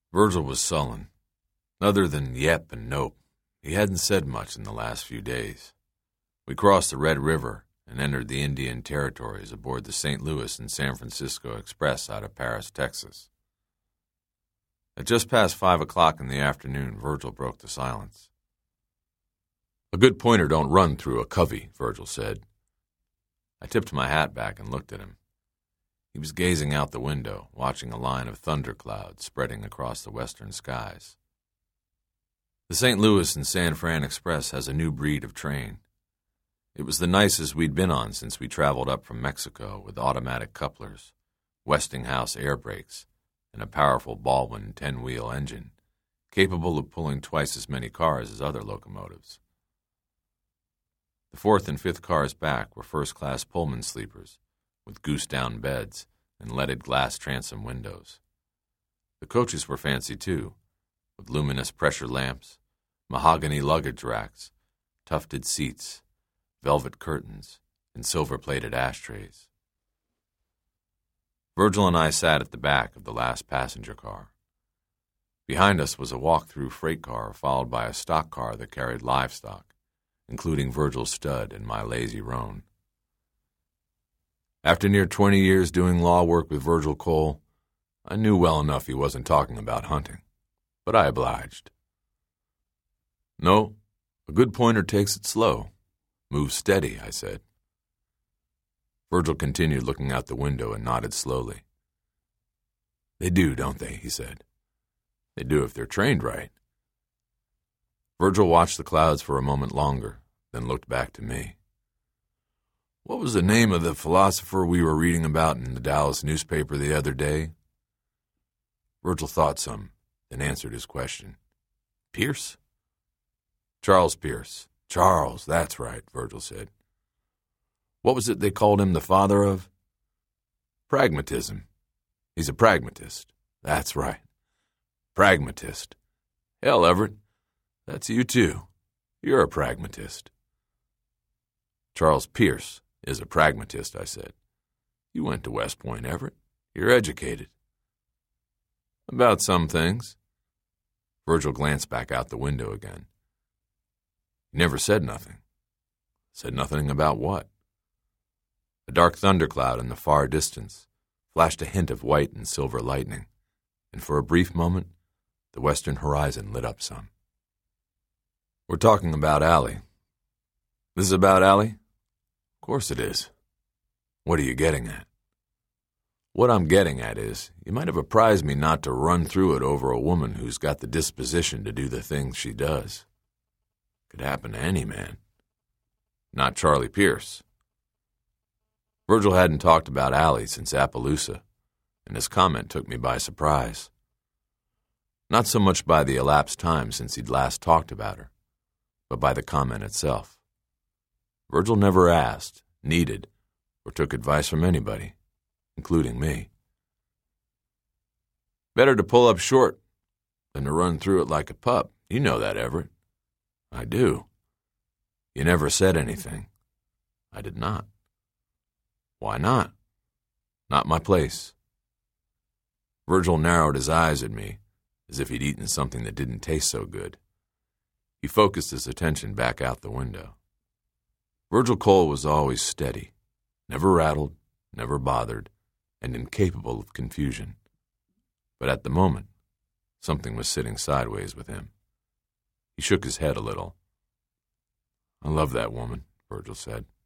Virgil was sullen. Other than yep and nope, he hadn't said much in the last few days. We crossed the Red River and entered the Indian Territories aboard the St. Louis and San Francisco Express out of Paris, Texas. At just past 5 o'clock in the afternoon, Virgil broke the silence. "A good pointer don't run through a covey," Virgil said. I tipped my hat back and looked at him. He was gazing out the window, watching a line of thunderclouds spreading across the western skies. The St. Louis and San Fran Express has a new breed of train. It was the nicest we'd been on since we traveled up from Mexico with automatic couplers, Westinghouse air brakes, and a powerful Baldwin 10-wheel engine, capable of pulling twice as many cars as other locomotives. The fourth and fifth cars back were first-class Pullman sleepers, with goose-down beds and leaded glass transom windows. The coaches were fancy, too, with luminous pressure lamps, mahogany luggage racks, tufted seats, velvet curtains, and silver-plated ashtrays. Virgil and I sat at the back of the last passenger car. Behind us was a walk-through freight car followed by a stock car that carried livestock, including Virgil's stud and my lazy roan. After near 20 years doing law work with Virgil Cole, I knew well enough he wasn't talking about hunting, but I obliged. "No, a good pointer takes it slow. Move steady," I said. Virgil continued looking out the window and nodded slowly. "They do, don't they?" he said. "They do if they're trained right." Virgil watched the clouds for a moment longer, then looked back to me. "What was the name of the philosopher we were reading about in the Dallas newspaper the other day?" Virgil thought some, then answered his question. "Pierce?" "Charles Pierce. Charles, that's right," Virgil said. "What was it they called him the father of?" "Pragmatism. He's a pragmatist. That's right. Pragmatist. Hell, Everett, that's you too. You're a pragmatist." "Charles Pierce is a pragmatist," I said. "You went to West Point, Everett. You're educated." "About some things." Virgil glanced back out the window again. "You never said nothing." "Said nothing about what?" A dark thundercloud in the far distance flashed a hint of white and silver lightning, and for a brief moment, the western horizon lit up some. "We're talking about Allie." "This is about Allie?" "Of course it is." "What are you getting at?" "What I'm getting at is, you might have apprised me not to run through it over a woman who's got the disposition to do the things she does. Could happen to any man. Not Charlie Pierce." Virgil hadn't talked about Allie since Appaloosa, and his comment took me by surprise. Not so much by the elapsed time since he'd last talked about her, but by the comment itself. Virgil never asked, needed, or took advice from anybody, including me. "Better to pull up short than to run through it like a pup. You know that, Everett." "I do." "You never said anything." "I did not." "Why not?" "Not my place." Virgil narrowed his eyes at me, as if he'd eaten something that didn't taste so good. He focused his attention back out the window. Virgil Cole was always steady, never rattled, never bothered, and incapable of confusion. But at the moment, something was sitting sideways with him. He shook his head a little. "I love that woman," Virgil said.